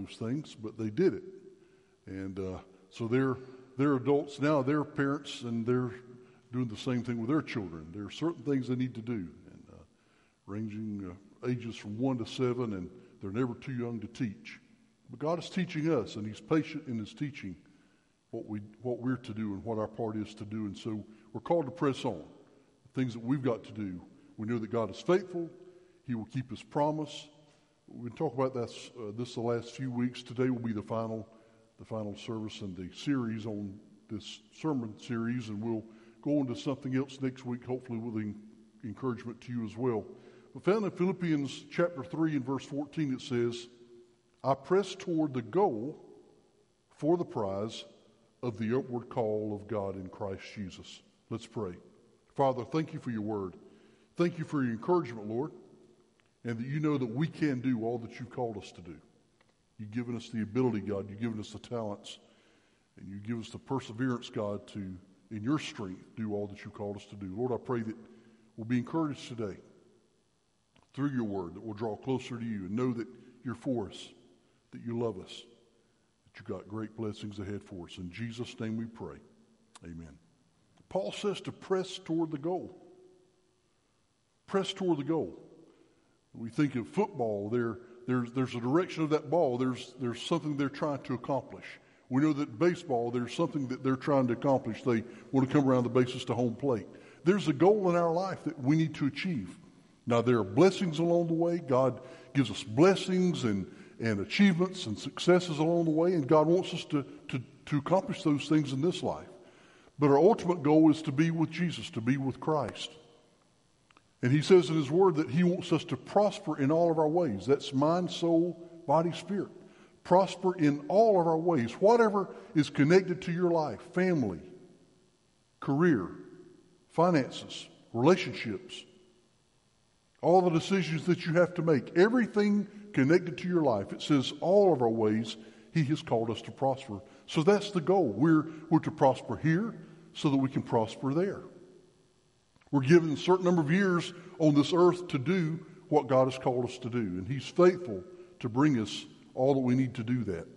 those things, but they did it. And so they're adults now, they're parents, and they're doing the same thing with their children. There are certain things they need to do, and ranging ages from 1 to 7, and they're never too young to teach. But God is teaching us, and He's patient in His teaching what we're to do and what our part is to do. And so we're called to press on. The things that we've got to do. We know that God is faithful. He will keep His promise. We'll talk about this the last few weeks. Today will be the final service in the series on this sermon series, and we'll go on to something else next week, hopefully with encouragement to you as well. But found in Philippians chapter 3 and verse 14, it says, I press toward the goal for the prize of the upward call of God in Christ Jesus. Let's pray. Father, thank you for your word. Thank you for your encouragement, Lord, and that you know that we can do all that you've called us to do. You've given us the ability, God. You've given us the talents, and you give us the perseverance, God, to, in your strength, do all that you've called us to do. Lord, I pray that we'll be encouraged today through your word, that we'll draw closer to you and know that you're for us, that you love us, that you've got great blessings ahead for us. In Jesus' name we pray. Amen. Paul says to press toward the goal. Press toward the goal. We think of football, there's a direction of that ball. There's something they're trying to accomplish. We know that baseball, there's something that they're trying to accomplish. They want to come around the bases to home plate. There's a goal in our life that we need to achieve. Now, there are blessings along the way. God gives us blessings and achievements and successes along the way, and God wants us to accomplish those things in this life. But our ultimate goal is to be with Jesus, to be with Christ. And he says in his word that he wants us to prosper in all of our ways. That's mind, soul, body, spirit. Prosper in all of our ways. Whatever is connected to your life, family, career, finances, relationships, all the decisions that you have to make, everything connected to your life. It says all of our ways he has called us to prosper. So that's the goal. We're to prosper here so that we can prosper there. We're given a certain number of years on this earth to do what God has called us to do. And he's faithful to bring us all that we need to do that.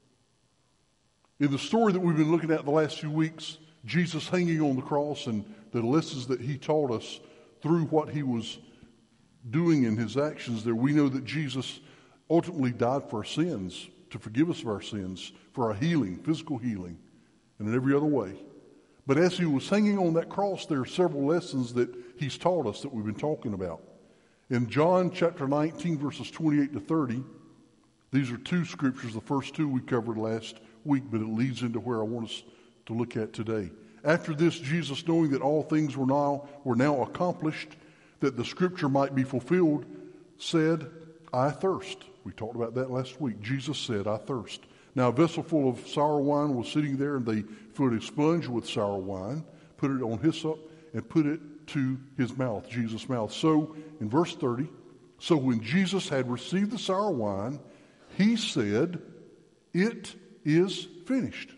In the story that we've been looking at the last few weeks, Jesus hanging on the cross and the lessons that he taught us through what he was doing in his actions there, we know that Jesus ultimately died for our sins, to forgive us of our sins, for our healing, physical healing, and in every other way. But as he was hanging on that cross, there are several lessons that he's taught us that we've been talking about. In John chapter 19, verses 28 to 30, these are two scriptures. The first two we covered last week, but it leads into where I want us to look at today. After this, Jesus, knowing that all things were now accomplished, that the scripture might be fulfilled, said, I thirst. We talked about that last week. Jesus said, I thirst. Now a vessel full of sour wine was sitting there, and they filled a sponge with sour wine, put it on hyssop, and put it to his mouth, Jesus' mouth. So, in verse 30, so when Jesus had received the sour wine, he said, it is finished.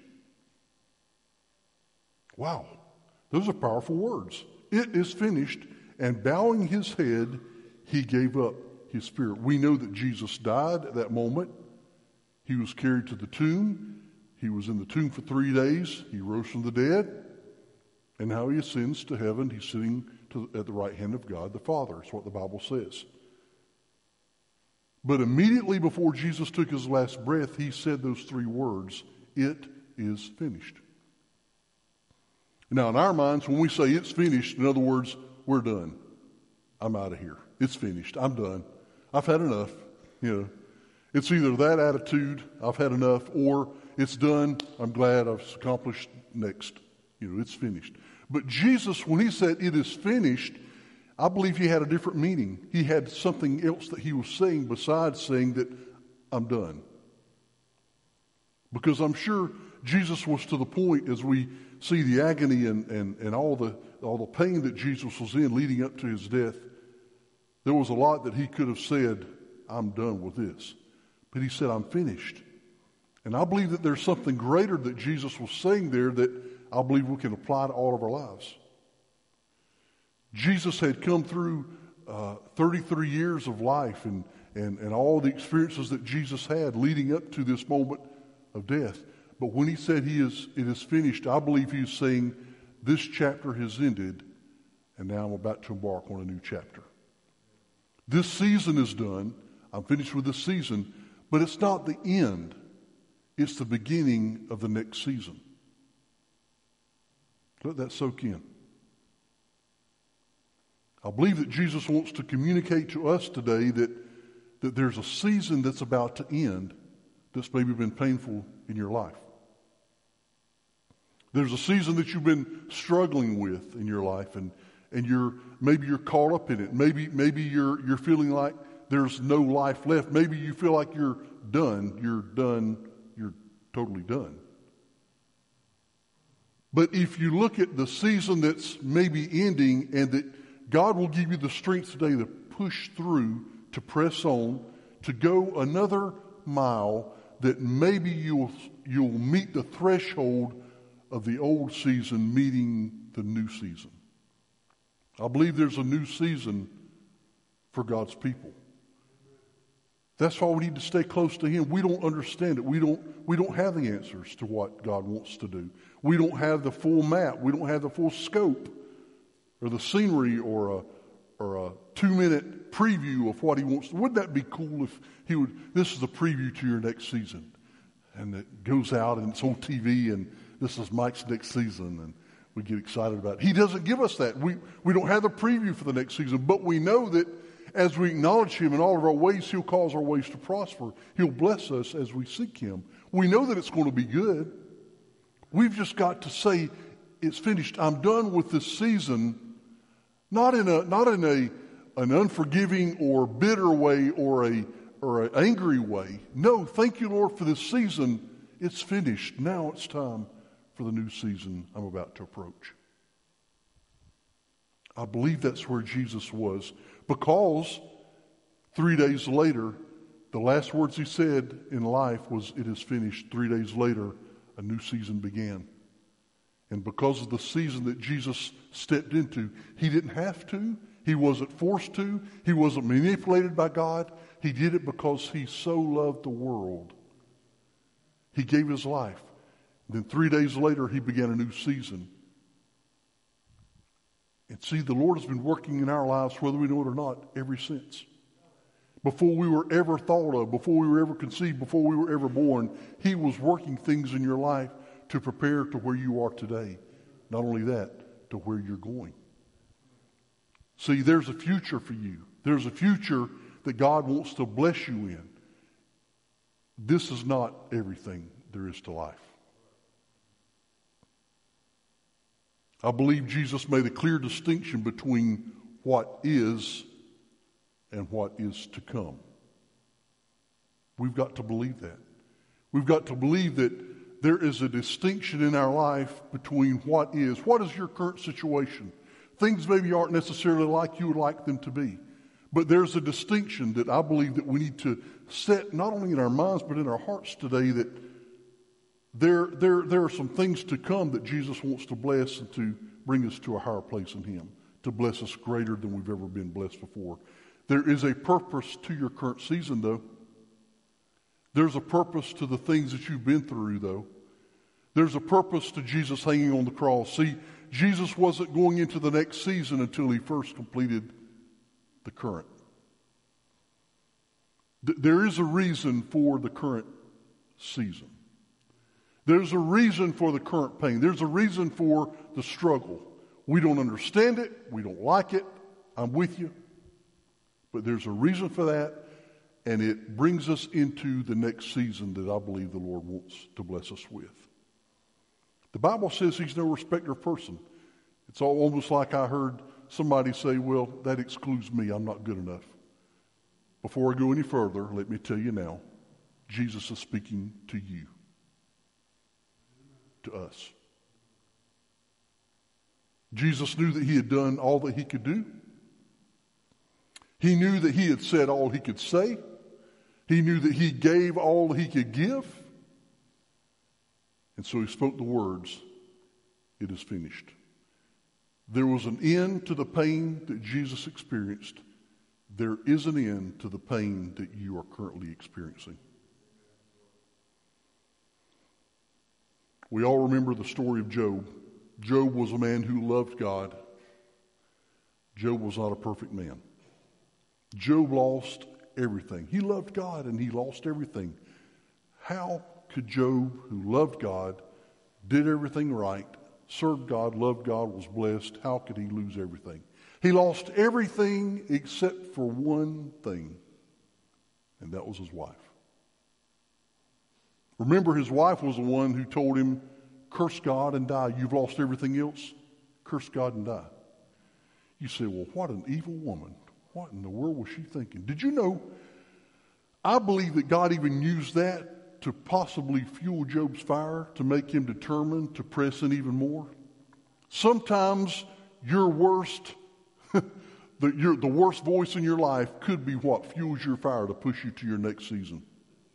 Wow, those are powerful words. It is finished, and bowing his head, he gave up his spirit. We know that Jesus died at that moment. He was carried to the tomb. He was in the tomb for 3 days. He rose from the dead. And now he ascends to heaven. He's sitting at the right hand of God the Father. That's what the Bible says. But immediately before Jesus took his last breath, he said those three words, it is finished. Now in our minds, when we say it's finished, in other words, we're done. I'm out of here. It's finished. I'm done. I've had enough. It's either that attitude, I've had enough, or it's done, I'm glad I've accomplished next. It's finished. But Jesus, when he said it is finished, I believe he had a different meaning. He had something else that he was saying besides saying that I'm done. Because I'm sure Jesus was to the point, as we see the agony and all the pain that Jesus was in leading up to his death, there was a lot that he could have said, I'm done with this. But he said, I'm finished. And I believe that there's something greater that Jesus was saying there that I believe we can apply to all of our lives. Jesus had come through 33 years of life, and and all the experiences that Jesus had leading up to this moment of death. But when he said it is finished, I believe he is saying this chapter has ended, and now I'm about to embark on a new chapter. This season is done. I'm finished with this season, but it's not the end. It's the beginning of the next season. Let that soak in. I believe that Jesus wants to communicate to us today that there's a season that's about to end that's maybe been painful in your life. There's a season that you've been struggling with in your life, and maybe you're caught up in it. Maybe you're feeling like there's no life left. Maybe you feel like you're done. You're totally done. But if you look at the season that's maybe ending, and that God will give you the strength today to push through, to press on, to go another mile, that maybe you'll meet the threshold of the old season meeting the new season. I believe there's a new season for God's people. That's why we need to stay close to Him. We don't understand it. We don't have the answers to what God wants to do. We don't have the full map. We don't have the full scope or the scenery or a 2-minute preview of what He wants to. Wouldn't that be cool if He would, this is a preview to your next season, and it goes out and it's on TV, and this is Mike's next season, and we get excited about it. He doesn't give us that. We don't have the preview for the next season, but we know that as we acknowledge Him in all of our ways, He'll cause our ways to prosper. He'll bless us as we seek Him. We know that it's going to be good. We've just got to say, it's finished. I'm done with this season, not in an unforgiving or bitter way or an angry way. No, thank you, Lord, for this season. It's finished. Now it's time for the new season I'm about to approach. I believe that's where Jesus was, because 3 days later, the last words He said in life was, "It is finished." 3 days later, a new season began. And because of the season that Jesus stepped into, He didn't have to. He wasn't forced to. He wasn't manipulated by God. He did it because He so loved the world. He gave His life. Then 3 days later, He began a new season. And see, the Lord has been working in our lives, whether we know it or not, ever since. Before we were ever thought of, before we were ever conceived, before we were ever born, He was working things in your life to prepare to where you are today. Not only that, to where you're going. See, there's a future for you. There's a future that God wants to bless you in. This is not everything there is to life. I believe Jesus made a clear distinction between what is and what is to come. We've got to believe that. We've got to believe that there is a distinction in our life between what is. What is your current situation? Things maybe aren't necessarily like you would like them to be. But there's a distinction that I believe that we need to set not only in our minds but in our hearts today, that there are some things to come that Jesus wants to bless and to bring us to a higher place in Him, to bless us greater than we've ever been blessed before. There is a purpose to your current season, though. There's a purpose to the things that you've been through, though. There's a purpose to Jesus hanging on the cross. See, Jesus wasn't going into the next season until He first completed the current. There is a reason for the current season. There's a reason for the current pain. There's a reason for the struggle. We don't understand it. We don't like it. I'm with you. But there's a reason for that, and it brings us into the next season that I believe the Lord wants to bless us with. The Bible says He's no respecter of person. It's almost like I heard somebody say, well, that excludes me. I'm not good enough. Before I go any further, let me tell you now, Jesus is speaking to you. To us. Jesus knew that He had done all that He could do. He knew that He had said all He could say. He knew that He gave all He could give. And so He spoke the words, "It is finished." There was an end to the pain that Jesus experienced. there is an end to the pain that you are currently experiencing. We all remember the story of Job. Job was a man who loved God. Job was not a perfect man. Job lost everything. He loved God and he lost everything. How could Job, who loved God, did everything right, served God, loved God, was blessed, how could he lose everything? He lost everything except for one thing, and that was his wife. Remember, his wife was the one who told him, curse God and die. You've lost everything else. Curse God and die. You say, well, what an evil woman. What in the world was she thinking? Did you know, I believe that God even used that to possibly fuel Job's fire, to make him determined to press in even more. Sometimes your worst, the worst voice in your life could be what fuels your fire to push you to your next season.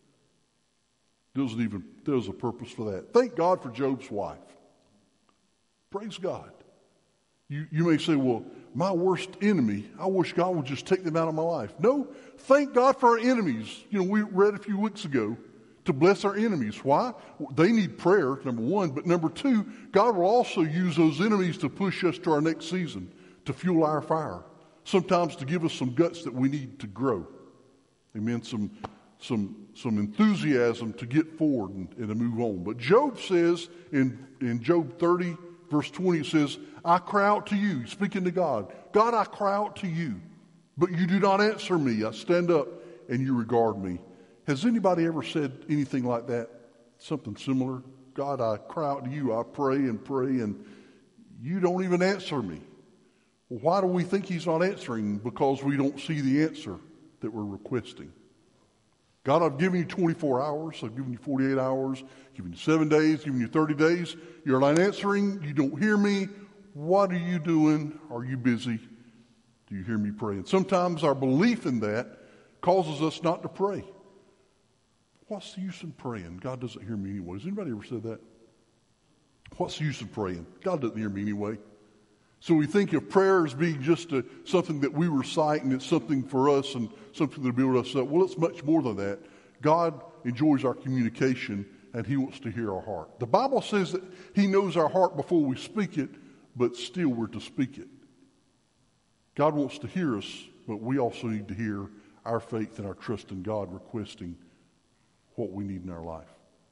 There's a purpose for that. Thank God for Job's wife. Praise God. You may say, well, my worst enemy, I wish God would just take them out of my life. No, thank God for our enemies. You know, we read a few weeks ago to bless our enemies. Why? They need prayer, number one. But number two, God will also use those enemies to push us to our next season, to fuel our fire. Sometimes to give us some guts that we need to grow. Amen. Some enthusiasm to get forward and to move on. But Job says in Job 30, verse 20, it says, I cry out to you, speaking to God. God, I cry out to you, but you do not answer me. I stand up and you regard me. Has anybody ever said anything like that? Something similar? God, I cry out to you. I pray, and you don't even answer me. Well, why do we think he's not answering? Because we don't see the answer that we're requesting. God, I've given you 24 hours. I've given you 48 hours. I've given you 7 days. I've given you 30 days. You're not answering. You don't hear me. What are you doing? Are you busy? Do you hear me praying? Sometimes our belief in that causes us not to pray. What's the use in praying? God doesn't hear me anyway. Has anybody ever said that? What's the use of praying? God doesn't hear me anyway. So we think of prayer as being just something that we recite and it's something for us and something to build us up. Well, it's much more than that. God enjoys our communication and he wants to hear our heart. The Bible says that he knows our heart before we speak it, but still we're to speak it. God wants to hear us, but we also need to hear our faith and our trust in God requesting what we need in our life.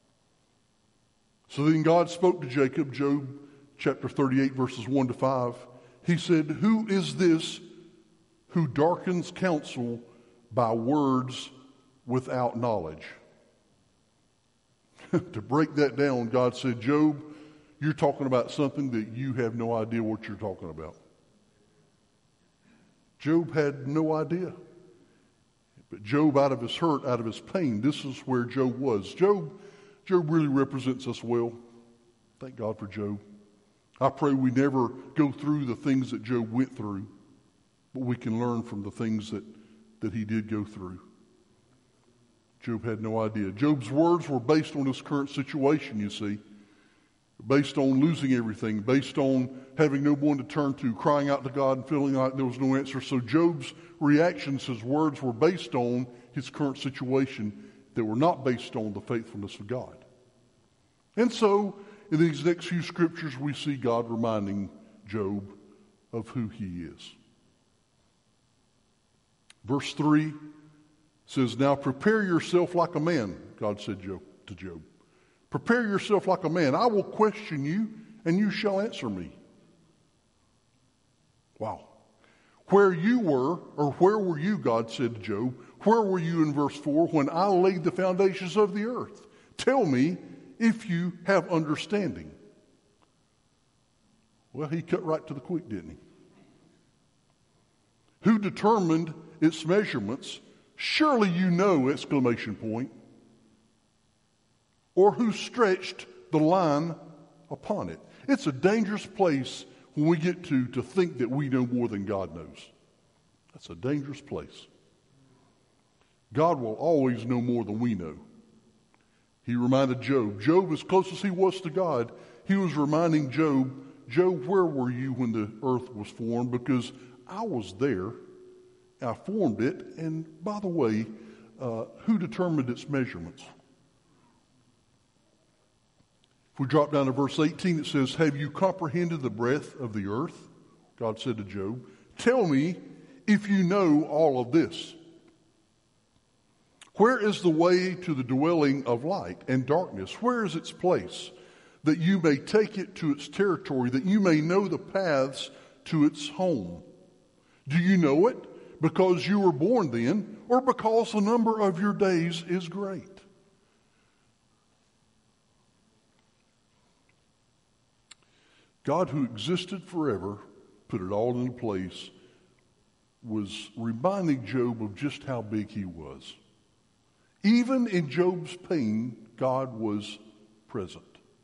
So then God spoke to Jacob, Job chapter 38, verses 1 to 5. He said, who is this who darkens counsel by words without knowledge? To break that down, God said, Job, you're talking about something that you have no idea what you're talking about. Job had no idea. But Job, out of his hurt, out of his pain, this is where Job was. Job really represents us well. Thank God for Job. I pray we never go through the things that Job went through, but we can learn from the things that he did go through. Job had no idea. Job's words were based on his current situation, you see. Based on losing everything, based on having no one to turn to, crying out to God and feeling like there was no answer. So Job's reactions, his words were based on his current situation that were not based on the faithfulness of God. And so, in these next few scriptures, we see God reminding Job of who he is. Verse 3 says, now prepare yourself like a man, God said to Job. Prepare yourself like a man. I will question you, and you shall answer me. Wow. Where you were, or where were you, God said to Job, where were you in verse 4 when I laid the foundations of the earth? Tell me if you have understanding. Well, he cut right to the quick, didn't he? Who determined its measurements? Surely you know, exclamation point. Or who stretched the line upon it. It's a dangerous place when we get to think that we know more than God knows. That's a dangerous place. God will always know more than we know. He reminded Job, as close as he was to God, he was reminding Job, where were you when the earth was formed? Because I was there. I formed it. And by the way, who determined its measurements? If we drop down to verse 18, it says, have you comprehended the breadth of the earth? God said to Job, tell me if you know all of this. Where is the way to the dwelling of light and darkness? Where is its place, that you may take it to its territory, that you may know the paths to its home? Do you know it because you were born then, or because the number of your days is great? God, who existed forever, put it all into place, was reminding Job of just how big he was. Even in Job's pain, God was present.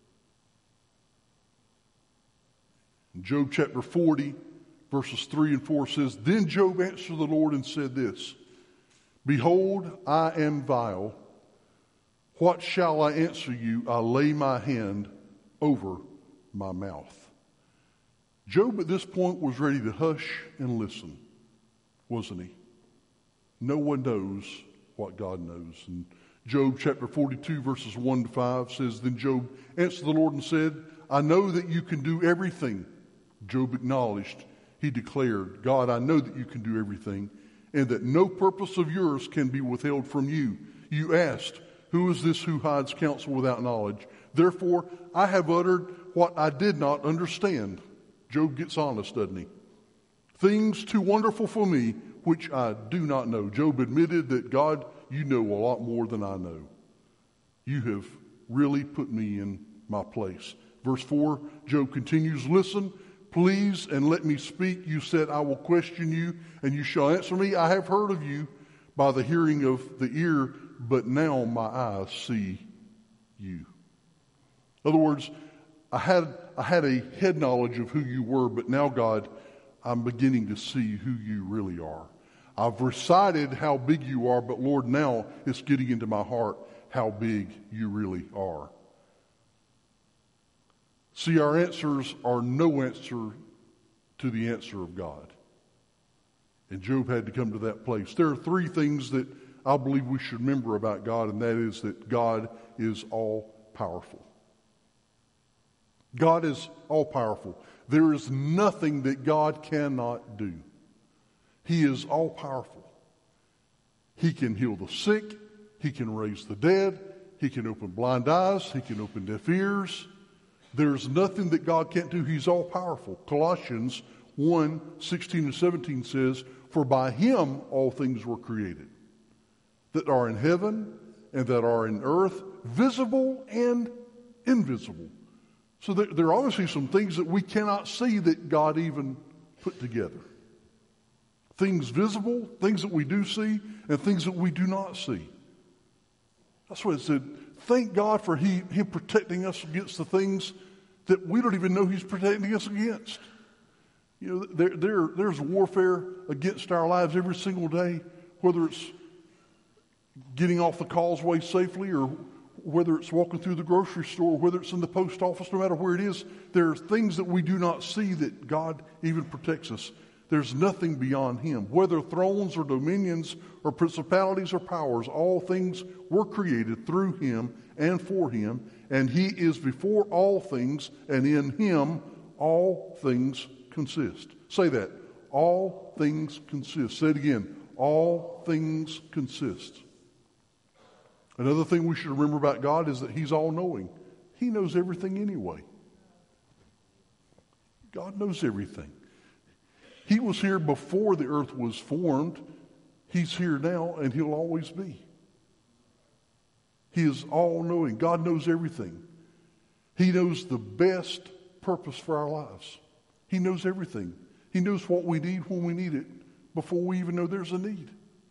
In Job chapter 40, verses 3 and 4 says, then Job answered the Lord and said this, behold, I am vile. What shall I answer you? I lay my hand over my mouth. Job at this point was ready to hush and listen, wasn't he? No one knows what God knows. And Job chapter 42 verses 1 to 5 says, then Job answered the Lord and said, I know that you can do everything. Job acknowledged, he declared, God, I know that you can do everything, and that no purpose of yours can be withheld from you. You asked, who is this who hides counsel without knowledge? Therefore, I have uttered what I did not understand. Job gets honest, doesn't he? Things too wonderful for me, which I do not know. Job admitted that, God, you know a lot more than I know. You have really put me in my place. Verse 4, Job continues, listen, please, and let me speak. You said, I will question you, and you shall answer me. I have heard of you by the hearing of the ear, but now my eyes see you. In other words, I had a head knowledge of who you were, but now, God, I'm beginning to see who you really are. I've recited how big you are, but Lord, now it's getting into my heart how big you really are. See, our answers are no answer to the answer of God. And Job had to come to that place. There are three things that I believe we should remember about God, and that is that God is all-powerful. God is all-powerful. There is nothing that God cannot do. He is all-powerful. He can heal the sick. He can raise the dead. He can open blind eyes. He can open deaf ears. There's nothing that God can't do. He's all-powerful. Colossians 1:16 and 17 says, for by him all things were created, that are in heaven and that are in earth, visible and invisible. So there are obviously some things that we cannot see that God even put together. Things visible, things that we do see, and things that we do not see. That's what it said. Thank God for Him protecting us against the things that we don't even know He's protecting us against. You know, there's warfare against our lives every single day, whether it's getting off the causeway safely or whether it's walking through the grocery store, whether it's in the post office, no matter where it is, there are things that we do not see that God even protects us. There's nothing beyond Him. Whether thrones or dominions or principalities or powers, all things were created through Him and for Him, and He is before all things, and in Him all things consist. Say that. All things consist. Say it again. All things consist. Another thing we should remember about God is that He's all-knowing. He knows everything anyway. God knows everything. He was here before the earth was formed. He's here now, and He'll always be. He is all-knowing. God knows everything. He knows the best purpose for our lives. He knows everything. He knows what we need when we need it before we even know there's a need.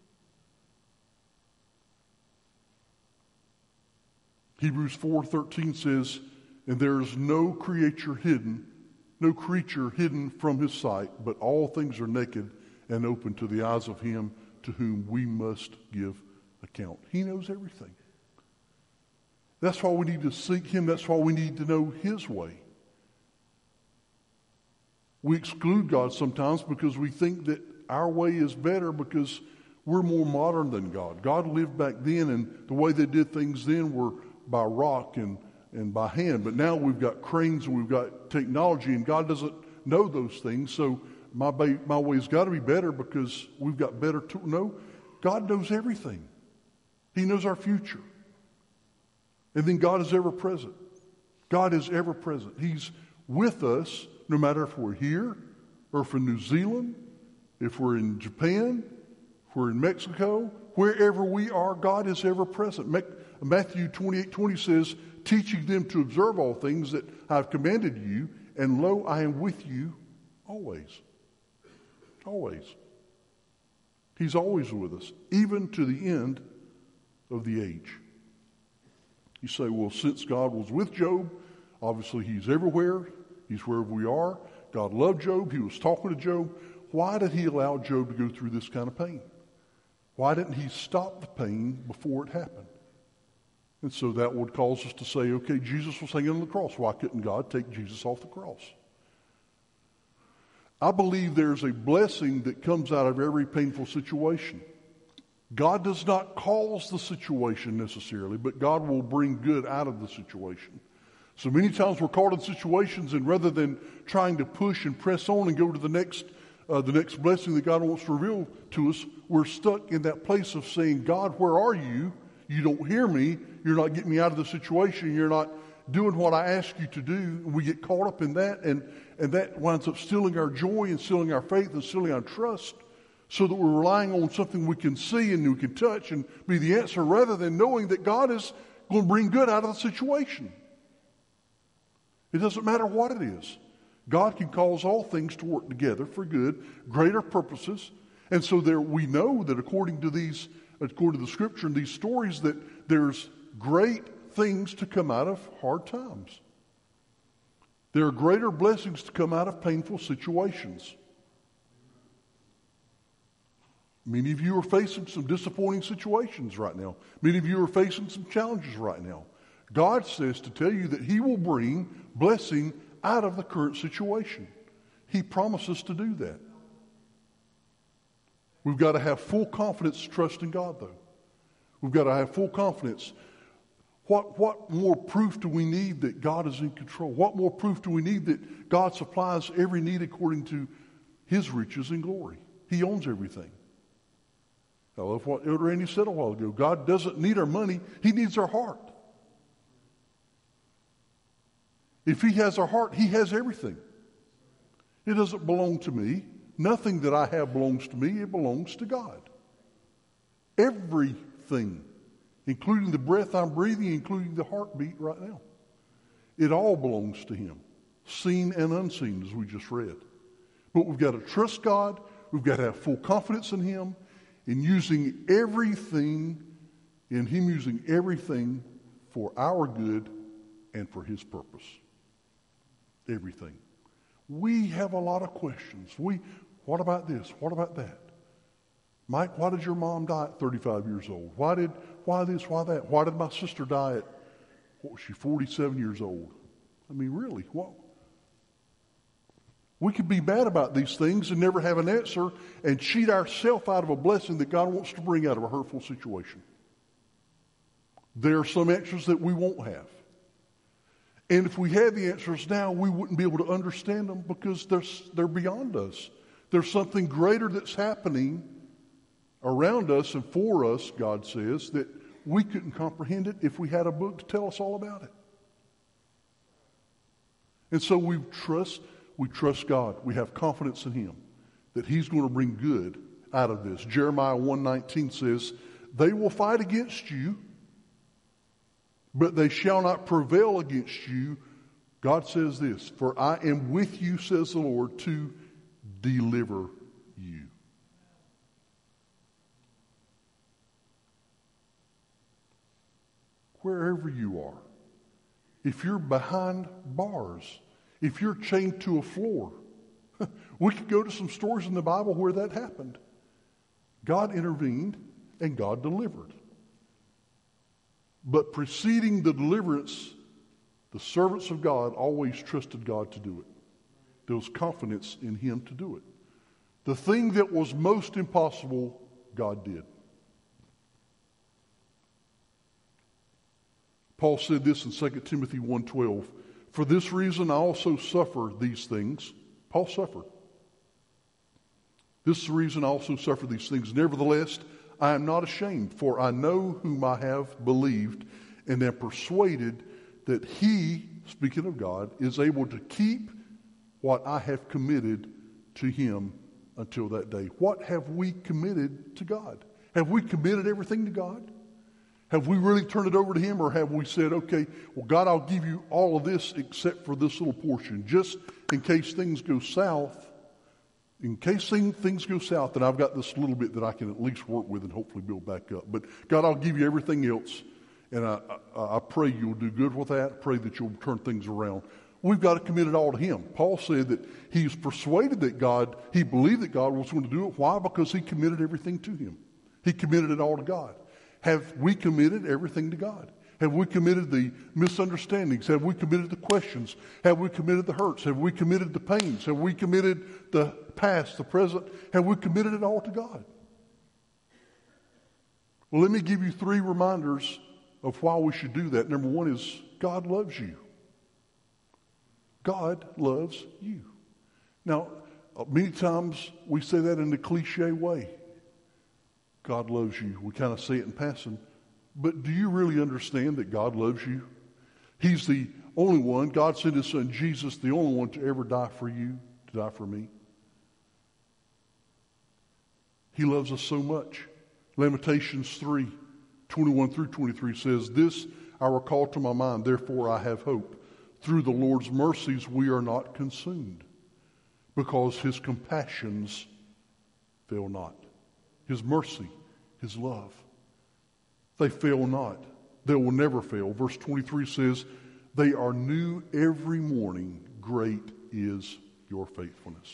Hebrews 4:13 says, and there is no creature hidden from His sight, but all things are naked and open to the eyes of Him to whom we must give account. He knows everything. That's why we need to seek Him. That's why we need to know His way. We exclude God sometimes because we think that Our way is better because we're more modern than God. God lived back then, and the way they did things then were by rock and by hand. But now we've got cranes and we've got technology, and God doesn't know those things. So my way's got to be better because we've got better tools. No, God knows everything. He knows our future. And then God is ever present. God is ever present. He's with us no matter if we're here or if we're in New Zealand, if we're in Japan, if we're in Mexico, wherever we are, God is ever present. Matthew 28:20 says, teaching them to observe all things that I've commanded you, and lo, I am with you always. Always. He's always with us, even to the end of the age. You say, well, since God was with Job, obviously he's everywhere. He's wherever we are. God loved Job. He was talking to Job. Why did he allow Job to go through this kind of pain? Why didn't he stop the pain before it happened? And so that would cause us to say, okay, Jesus was hanging on the cross. Why couldn't God take Jesus off the cross? I believe there's a blessing that comes out of every painful situation. God does not cause the situation necessarily, but God will bring good out of the situation. So many times we're caught in situations, and rather than trying to push and press on and go to the next blessing that God wants to reveal to us, we're stuck in that place of saying, God, where are you? You don't hear me. You're not getting me out of the situation. You're not doing what I ask you to do. And we get caught up in that, and that winds up stealing our joy and stealing our faith and stealing our trust, so that we're relying on something we can see and we can touch and be the answer, rather than knowing that God is going to bring good out of the situation. It doesn't matter what it is. God can cause all things to work together for good, greater purposes. And so we know that according to the Scripture and these stories, that there's great things to come out of hard times. There are greater blessings to come out of painful situations. Many of you are facing some disappointing situations right now. Many of you are facing some challenges right now. God says to tell you that He will bring blessing out of the current situation. He promises to do that. We've got to have full confidence, trust in God, though. We've got to have full confidence. What more proof do we need that God is in control? What more proof do we need that God supplies every need according to His riches and glory? He owns everything. I love what Elder Randy said a while ago. God doesn't need our money. He needs our heart. If He has our heart, He has everything. It doesn't belong to me. Nothing that I have belongs to me. It belongs to God. Everything, including the breath I'm breathing, including the heartbeat right now. It all belongs to Him, seen and unseen, as we just read. But we've got to trust God. We've got to have full confidence in Him, in using everything, in Him using everything for our good and for His purpose. Everything. We have a lot of questions. What about this? What about that? Mike, why did your mom die at 35 years old? Why this, why that? Why did my sister die at, what was she, 47 years old? I mean, really, what? We could be mad about these things and never have an answer and cheat ourselves out of a blessing that God wants to bring out of a hurtful situation. There are some answers that we won't have. And if we had the answers now, we wouldn't be able to understand them because they're beyond us. There's something greater that's happening around us and for us, God says, that we couldn't comprehend it if we had a book to tell us all about it. And so we trust God. We have confidence in Him that He's going to bring good out of this. Jeremiah 1:19 says, they will fight against you, but they shall not prevail against you. God says this, for I am with you, says the Lord, to deliver you. Wherever you are, if you're behind bars, if you're chained to a floor, we could go to some stories in the Bible where that happened. God intervened and God delivered. But preceding the deliverance, the servants of God always trusted God to do it. There was confidence in Him to do it. The thing that was most impossible, God did. Paul said this in 2 Timothy 1:12. For this reason I also suffer these things. Paul suffered. This is the reason I also suffer these things. Nevertheless, I am not ashamed, for I know whom I have believed, and am persuaded that he, speaking of God, is able to keep what I have committed to him until that day. What have we committed to God? Have we committed everything to God? Have we really turned it over to him, or have we said, okay, well, God, I'll give you all of this except for this little portion, just in case things go south. In case things go south, then I've got this little bit that I can at least work with and hopefully build back up. But God, I'll give you everything else, and I pray you'll do good with that. I pray that you'll turn things around. We've got to commit it all to him. Paul said that he's persuaded that God, he believed that God was going to do it. Why? Because he committed everything to him. He committed it all to God. Have we committed everything to God? Have we committed the misunderstandings? Have we committed the questions? Have we committed the hurts? Have we committed the pains? Have we committed the past, the present? Have we committed it all to God? Well, let me give you 3 reminders of why we should do that. Number 1 is God loves you. God loves you. Now, many times we say that in a cliche way. God loves you. We kind of say it in passing. But do you really understand that God loves you? He's the only one. God sent his son Jesus, the only one to ever die for you, to die for me. He loves us so much. Lamentations 3:21 through 23 says, this I recall to my mind, therefore I have hope. Through the Lord's mercies we are not consumed, because his compassions fail not. His mercy, his love, they fail not. They will never fail. Verse 23 says, they are new every morning. Great is your faithfulness.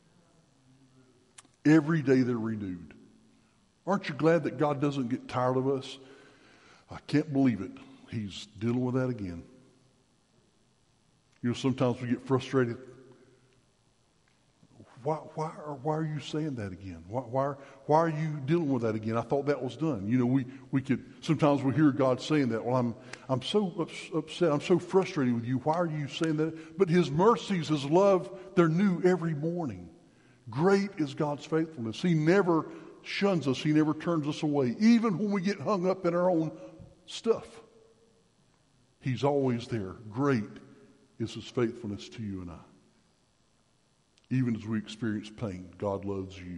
Every day they're renewed. Aren't you glad that God doesn't get tired of us? I can't believe it. He's dealing with that again. You know, sometimes we get frustrated. Why are you saying that again? Why are you dealing with that again? I thought that was done. You know, we could sometimes we hear God saying that. Well, I'm so upset. I'm so frustrated with you. Why are you saying that? But his mercies, his love, they're new every morning. Great is God's faithfulness. He never shuns us. He never turns us away. Even when we get hung up in our own stuff, he's always there. Great is his faithfulness to you and I. Even as we experience pain, God loves you.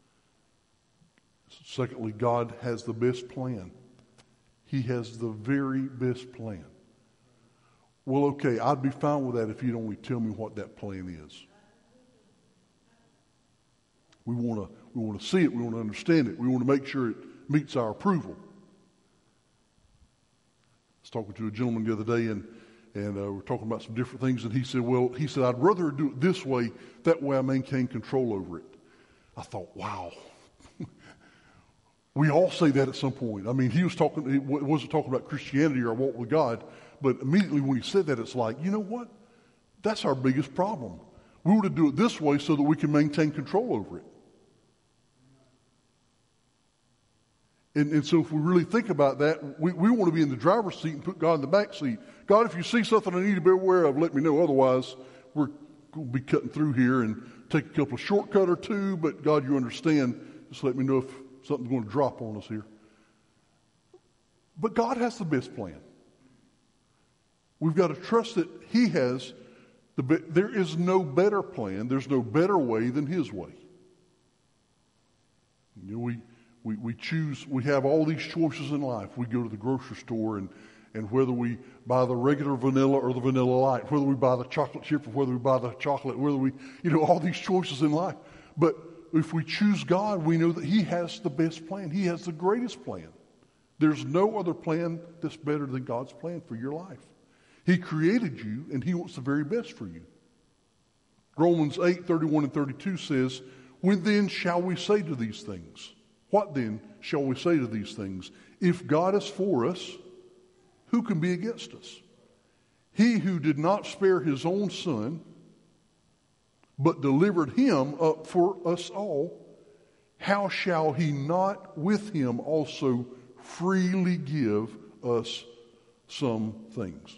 Secondly, God has the best plan. He has the very best plan. Well, okay, I'd be fine with that if you'd only tell me what that plan is. We want to see it. We want to understand it. We want to make sure it meets our approval. I was talking to a gentleman the other day, and we're talking about some different things, and he said, I'd rather do it this way. That way I maintain control over it. I thought, wow. We all say that at some point. I mean, he wasn't talking about Christianity or walk with God, but immediately when he said that, it's like, you know what? That's our biggest problem. We want to do it this way so that we can maintain control over it. And so if we really think about that, we want to be in the driver's seat and put God in the back seat. God, if you see something I need to be aware of, let me know. Otherwise, we're going to be cutting through here and take a couple of shortcut or two. But God, you understand. Just let me know if something's going to drop on us here. But God has the best plan. We've got to trust that he has there is no better plan. There's no better way than his way. You know, we choose, we have all these choices in life. We go to the grocery store and whether we buy the regular vanilla or the vanilla light, whether we buy the chocolate chip or whether we buy the chocolate, whether we, all these choices in life. But if we choose God, we know that he has the best plan. He has the greatest plan. There's no other plan that's better than God's plan for your life. He created you and he wants the very best for you. Romans 8:31 and 32 says, when then shall we say to these things? What then shall we say to these things? If God is for us, who can be against us? He who did not spare his own son, but delivered him up for us all, how shall he not with him also freely give us some things?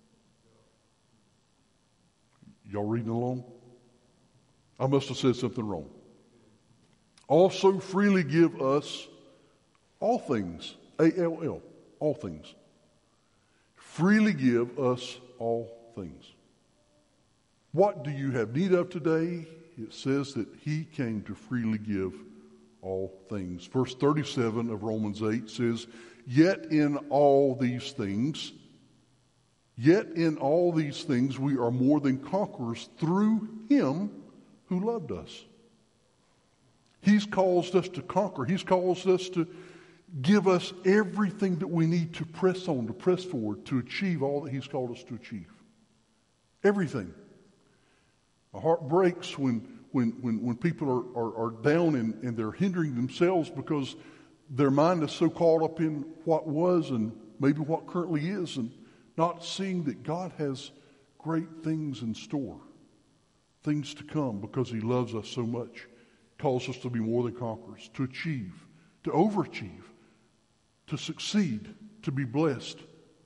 Y'all reading along? I must have said something wrong. Also freely give us all things. A-L-L. All things. Freely give us all things. What do you have need of today? It says that he came to freely give all things. Verse 37 of Romans 8 says, yet in all these things we are more than conquerors through him who loved us. He's caused us to conquer. He's caused us to give us everything that we need to press on, to press forward, to achieve all that he's called us to achieve. Everything. My heart breaks when people are down and they're hindering themselves because their mind is so caught up in what was and maybe what currently is, and not seeing that God has great things in store, things to come, because he loves us so much. Calls us to be more than conquerors, to achieve, to overachieve, to succeed, to be blessed.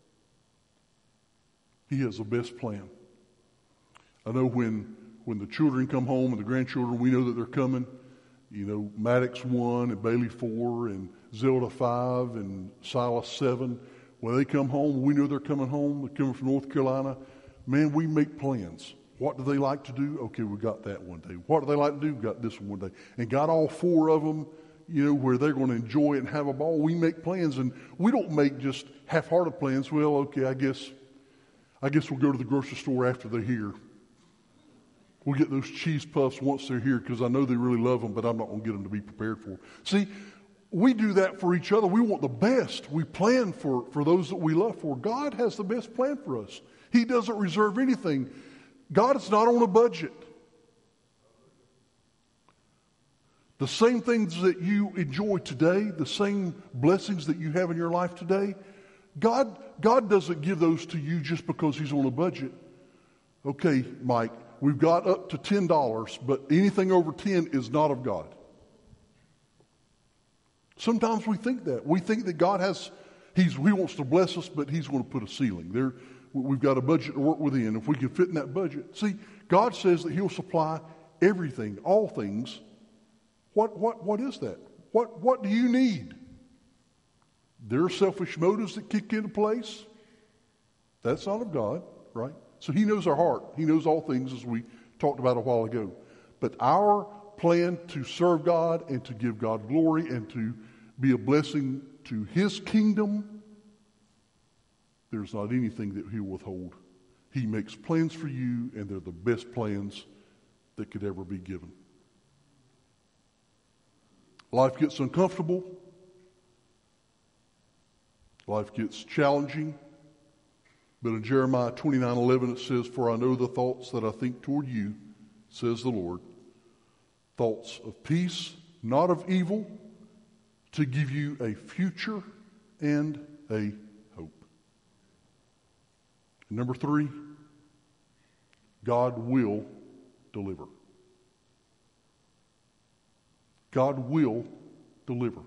He has the best plan. I know when the children come home and the grandchildren, we know that they're coming. You know, Maddox 1 and Bailey 4 and Zelda 5 and Silas 7. When they come home, we know they're coming home. They're coming from North Carolina. Man, we make plans. What do they like to do? Okay, we got that one day. What do they like to do? We got this one day. And got all four of them, you know, where they're going to enjoy it and have a ball. We make plans, and we don't make just half-hearted plans. Well, okay, I guess we'll go to the grocery store after they're here. We'll get those cheese puffs once they're here because I know they really love them, but I'm not going to get them to be prepared for. See, we do that for each other. We want the best. We plan for those that we love for. God has the best plan for us. He doesn't reserve anything. God is not on a budget. The same things that you enjoy today, the same blessings that you have in your life today, God doesn't give those to you just because he's on a budget. Okay, Mike, we've got up to $10, but anything over 10 is not of God. Sometimes we think that. We think that God he wants to bless us, but he's going to put a ceiling. We've got a budget to work within. If we can fit in that budget. See, God says that he'll supply everything, all things. What is that? What do you need? There are selfish motives that kick into place. That's not of God, right? So he knows our heart. He knows all things, as we talked about a while ago. But our plan to serve God and to give God glory and to be a blessing to his kingdom, there's not anything that he'll withhold. He makes plans for you, and they're the best plans that could ever be given. Life gets uncomfortable. Life gets challenging. But in Jeremiah 29:11 it says, "For I know the thoughts that I think toward you, says the Lord, thoughts of peace, not of evil, to give you a future and a hope." And number 3, God will deliver. God will deliver.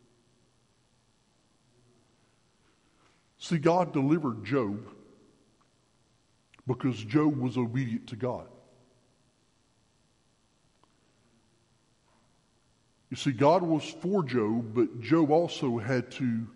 See, God delivered Job because Job was obedient to God. You see, God was for Job, but Job also had to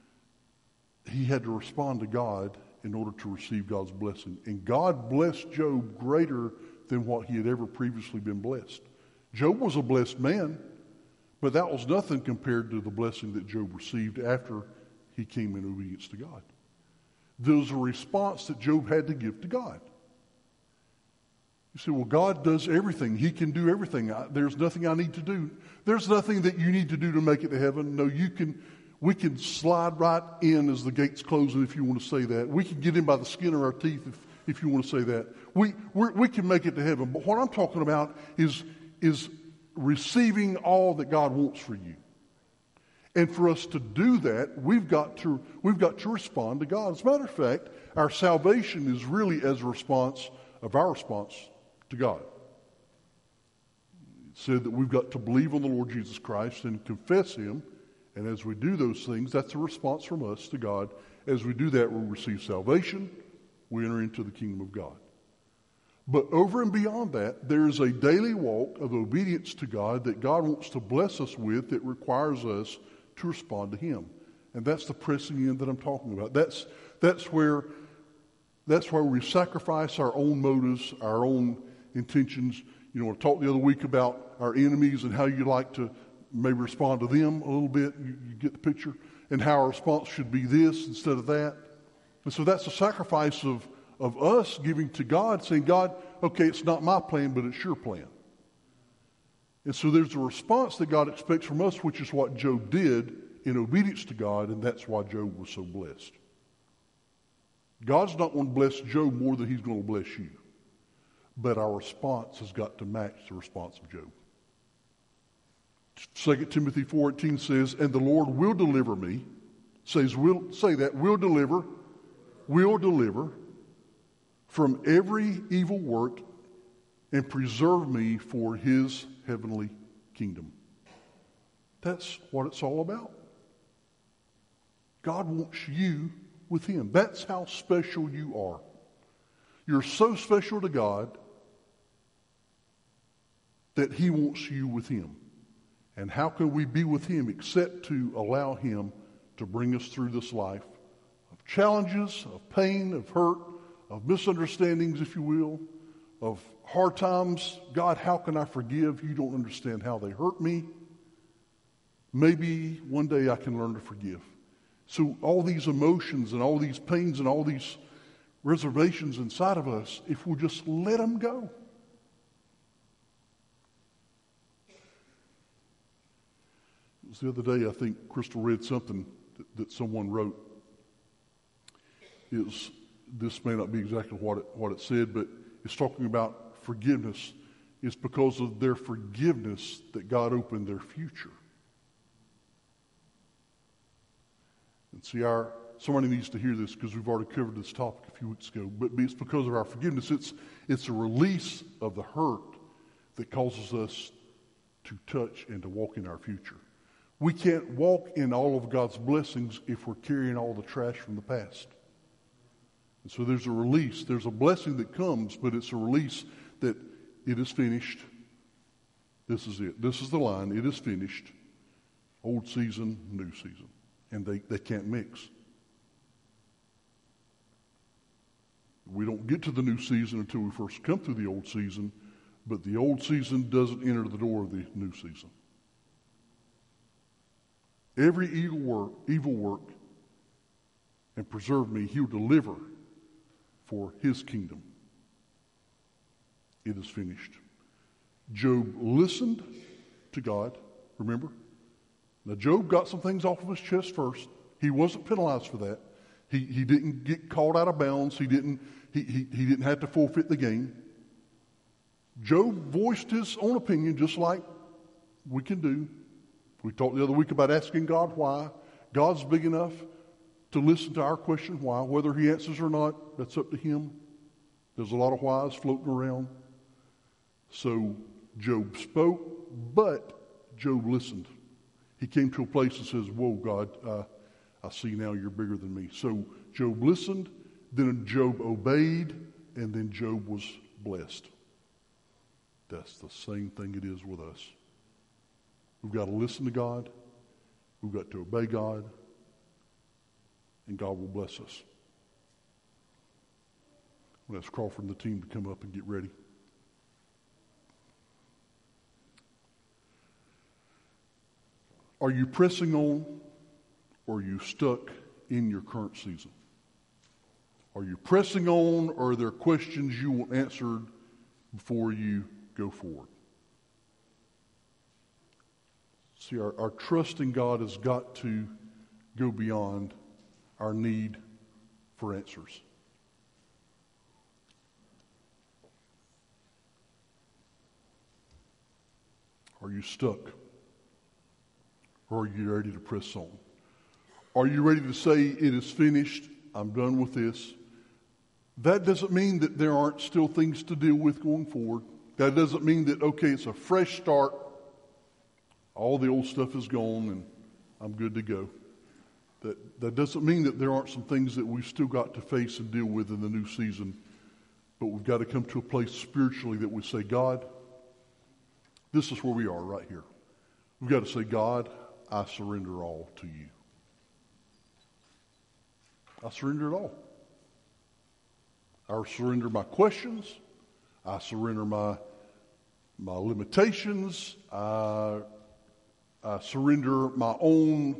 respond to God in order to receive God's blessing. And God blessed Job greater than what he had ever previously been blessed. Job was a blessed man, but that was nothing compared to the blessing that Job received after he came in obedience to God. There was a response that Job had to give to God. You say, well, God does everything. He can do everything. There's nothing I need to do. There's nothing that you need to do to make it to heaven. No, we can slide right in as the gates close, if you want to say that. We can get in by the skin of our teeth if you want to say that. We can make it to heaven. But what I'm talking about is receiving all that God wants for you. And for us to do that, we've got to respond to God. As a matter of fact, our salvation is really as a response of our response to God. It said that we've got to believe on the Lord Jesus Christ and confess Him. And as we do those things, that's a response from us to God. As we do that, we receive salvation. We enter into the kingdom of God. But over and beyond that, there's a daily walk of obedience to God that God wants to bless us with that requires us to respond to Him. And that's the pressing in that I'm talking about. That's where we sacrifice our own motives, our own intentions. You know, I talked the other week about our enemies and how you like to maybe respond to them a little bit. You get the picture? And how our response should be this instead of that. And so that's a sacrifice of us giving to God, saying, God, okay, it's not my plan, but it's your plan. And so there's a response that God expects from us, which is what Job did in obedience to God, and that's why Job was so blessed. God's not going to bless Job more than He's going to bless you. But our response has got to match the response of Job. 2 Timothy 4:18 says, and the Lord will deliver me. Will deliver from every evil work and preserve me for His heavenly kingdom. That's what it's all about. God wants you with Him. That's how special you are. You're so special to God that He wants you with Him. And how can we be with Him except to allow Him to bring us through this life of challenges, of pain, of hurt, of misunderstandings, if you will, of hard times. God, how can I forgive? You don't understand how they hurt me. Maybe one day I can learn to forgive. So all these emotions and all these pains and all these reservations inside of us, if we'll just let them go. It was the other day, I think Crystal read something that someone wrote. This may not be exactly what it said, but it's talking about forgiveness. It's because of their forgiveness that God opened their future. And see, somebody needs to hear this because we've already covered this topic a few weeks ago. But it's because of our forgiveness. It's a release of the hurt that causes us to touch and to walk in our future. We can't walk in all of God's blessings if we're carrying all the trash from the past. And so there's a release. There's a blessing that comes, but it's a release that it is finished. This is it. This is the line. It is finished. Old season, new season. And they can't mix. We don't get to the new season until we first come through the old season, but the old season doesn't enter the door of the new season. Every evil work, and preserve me, He'll deliver for His kingdom. It is finished. Job listened to God, remember? Now Job got some things off of his chest first. He wasn't penalized for that. He didn't get called out of bounds. He didn't have to forfeit the game. Job voiced his own opinion just like we can do. We talked the other week about asking God why. God's big enough to listen to our question why. Whether He answers or not, that's up to Him. There's a lot of whys floating around. So Job spoke, but Job listened. He came to a place and says, whoa, God, I see now you're bigger than me. So Job listened, then Job obeyed, and then Job was blessed. That's the same thing it is with us. We've got to listen to God. We've got to obey God. And God will bless us. I'm going to ask Crawford and the team to come up and get ready. Are you pressing on, or are you stuck in your current season? Are you pressing on, or are there questions you want answered before you go forward? See, our trust in God has got to go beyond our need for answers. Are you stuck? Or are you ready to press on? Are you ready to say, it is finished, I'm done with this? That doesn't mean that there aren't still things to deal with going forward. That doesn't mean that, okay, it's a fresh start. All the old stuff is gone and I'm good to go. That doesn't mean that there aren't some things that we've still got to face and deal with in the new season. But we've got to come to a place spiritually that we say, God, this is where we are right here. We've got to say, God, I surrender all to you. I surrender it all. I surrender my questions. I surrender my limitations. I surrender my own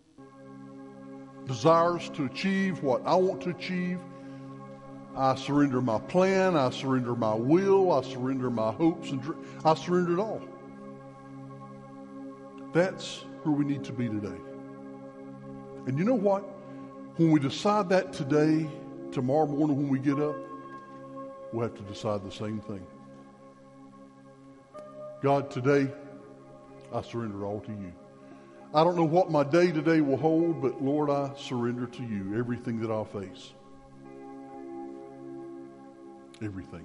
desires to achieve what I want to achieve. I surrender my plan. I surrender my will. I surrender my hopes and dreams. I surrender it all. That's where we need to be today. And you know what? When we decide that today, tomorrow morning when we get up, we'll have to decide the same thing. God, today, I surrender all to you. I don't know what my day today will hold, but Lord, I surrender to you everything that I'll face. Everything.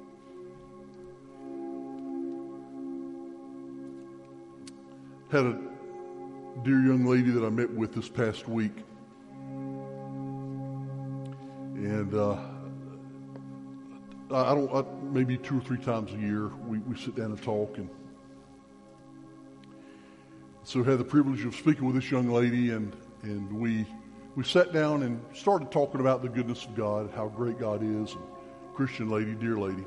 Had a dear young lady that I met with this past week. And maybe 2 or 3 times a year, we sit down and talk. And so had the privilege of speaking with this young lady, and we sat down and started talking about the goodness of God, how great God is, and Christian lady, dear lady.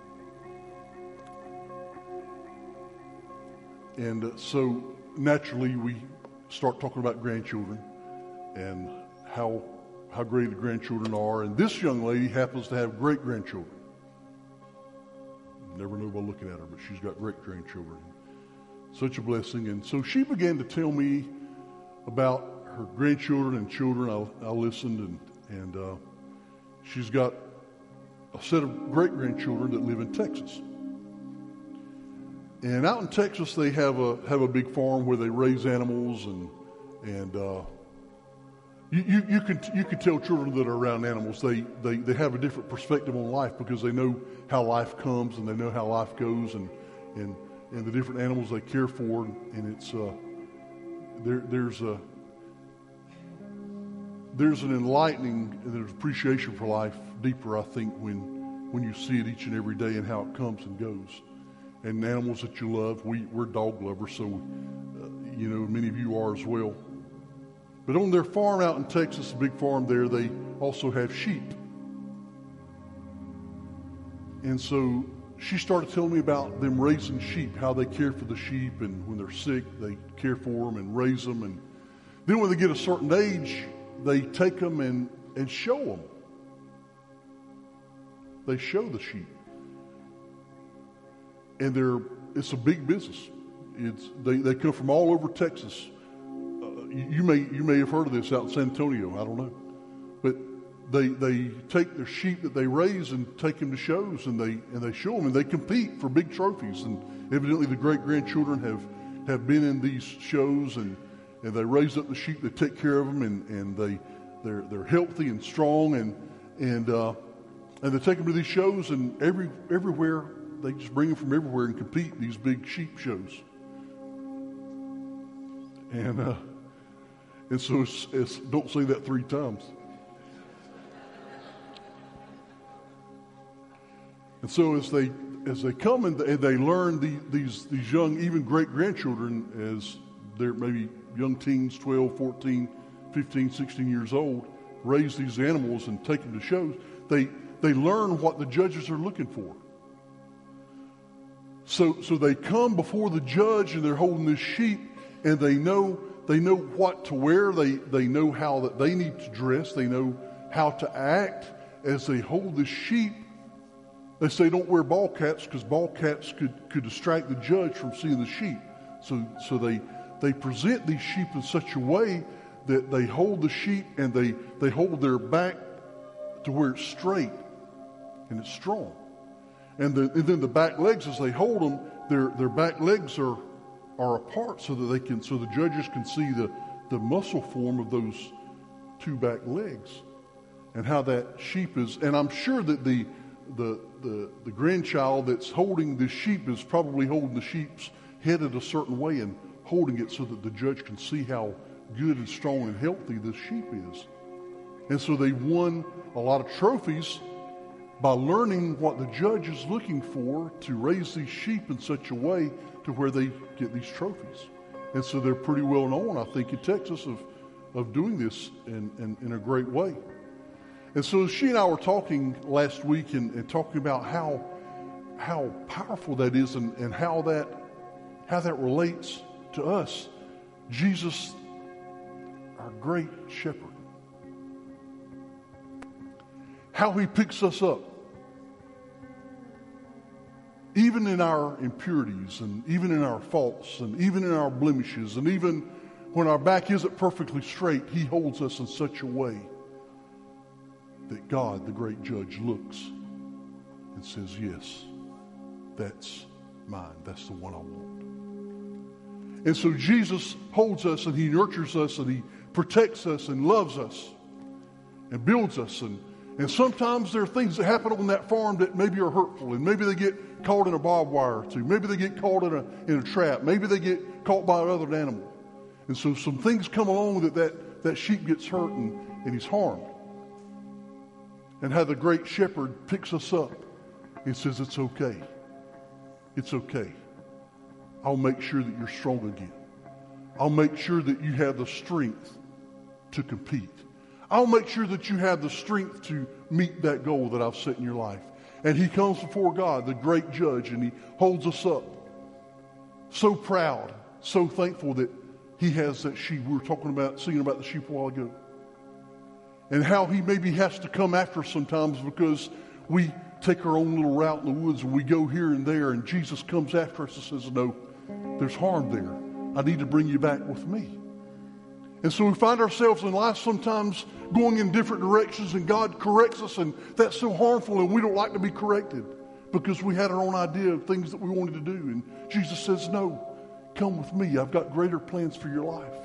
And so naturally we start talking about grandchildren and how great the grandchildren are. And this young lady happens to have great-grandchildren. Never know by looking at her, but she's got great-grandchildren. Such a blessing. And so she began to tell me about her grandchildren and children. I listened, and she's got a set of great-grandchildren that live in Texas. And out in Texas, they have a big farm where they raise animals, and you can tell children that are around animals they have a different perspective on life because they know how life comes and they know how life goes and the different animals they care for, and it's there's an enlightening and there's appreciation for life deeper, I think, when you see it each and every day and how it comes and goes. And animals that you love, we're dog lovers, so many of you are as well. But on their farm out in Texas, a big farm there, they also have sheep. And so she started telling me about them raising sheep, how they care for the sheep, and when they're sick, they care for them and raise them. And then when they get a certain age, they take them and show them. They show the sheep. And it's a big business. They come from all over Texas. You may have heard of this out in San Antonio. I don't know, but they take their sheep that they raise and take them to shows, and they show them, and they compete for big trophies. And evidently, the great grandchildren have been in these shows, and they raise up the sheep. They take care of them, and they're healthy and strong, and they take them to these shows, and everywhere they just bring them from everywhere and compete in these big sheep shows. And so it's don't say that 3 times. And so as they come and they learn these young, even great-grandchildren, as they're maybe young teens, 12, 14, 15, 16 years old, raise these animals and take them to shows, they learn what the judges are looking for. So they come before the judge and they're holding this sheep, and they know what to wear. They know how that they need to dress. They know how to act as they hold the sheep. They say don't wear ball caps because ball caps could distract the judge from seeing the sheep. So they present these sheep in such a way that they hold the sheep and they hold their back to where it's straight and it's strong. And then the back legs, as they hold them, their back legs are apart so that the judges can see the muscle form of those 2 back legs and how that sheep is. And I'm sure that the the grandchild that's holding the sheep is probably holding the sheep's head in a certain way and holding it so that the judge can see how good and strong and healthy this sheep is. And so they won a lot of trophies by learning what the judge is looking for to raise these sheep in such a way to where they get these trophies. And so they're pretty well known, I think, in Texas of doing this in a great way. And so she and I were talking last week and talking about how powerful that is and how that relates to us. Jesus, our great shepherd. How he picks us up. Even in our impurities and even in our faults and even in our blemishes and even when our back isn't perfectly straight, he holds us in such a way that God, the great judge, looks and says, yes, that's mine. That's the one I want. And so Jesus holds us and he nurtures us and he protects us and loves us and builds us. And sometimes there are things that happen on that farm that maybe are hurtful, and maybe they get caught in a barbed wire or two. Maybe they get caught in a trap. Maybe they get caught by another animal. And so some things come along that sheep gets hurt and he's harmed. And how the great shepherd picks us up and says, it's okay. It's okay. I'll make sure that you're strong again. I'll make sure that you have the strength to compete. I'll make sure that you have the strength to meet that goal that I've set in your life. And he comes before God, the great judge, and he holds us up. So proud, so thankful that he has that sheep. We were singing about the sheep a while ago. And how he maybe has to come after us sometimes because we take our own little route in the woods and we go here and there, and Jesus comes after us and says, no, there's harm there. I need to bring you back with me. And so we find ourselves in life sometimes going in different directions, and God corrects us, and that's so harmful, and we don't like to be corrected because we had our own idea of things that we wanted to do. And Jesus says, no, come with me. I've got greater plans for your life.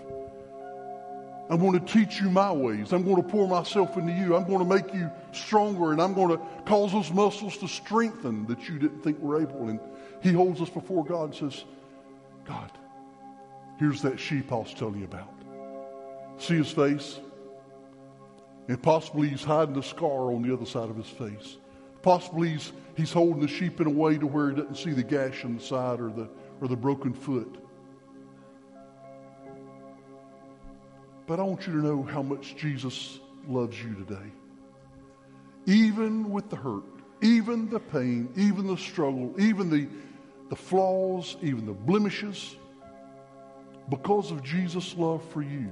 I'm going to teach you my ways. I'm going to pour myself into you. I'm going to make you stronger, and I'm going to cause those muscles to strengthen that you didn't think were able. And he holds us before God and says, God, here's that sheep I was telling you about. See his face? And possibly he's hiding the scar on the other side of his face. Possibly he's holding the sheep in a way to where he doesn't see the gash on the side or the broken foot. But I want you to know how much Jesus loves you today. Even with the hurt, even the pain, even the struggle, even the flaws, even the blemishes, because of Jesus' love for you,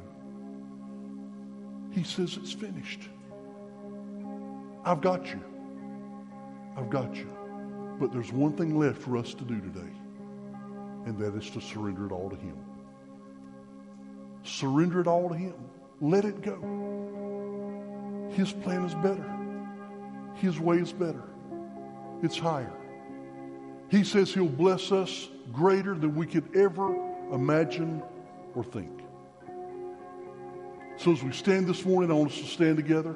he says it's finished. I've got you. I've got you. But there's one thing left for us to do today, and that is to surrender it all to him. Surrender it all to him. Let it go. His plan is better. His way is better. It's higher. He says he'll bless us greater than we could ever imagine or think. So as we stand this morning, I want us to stand together.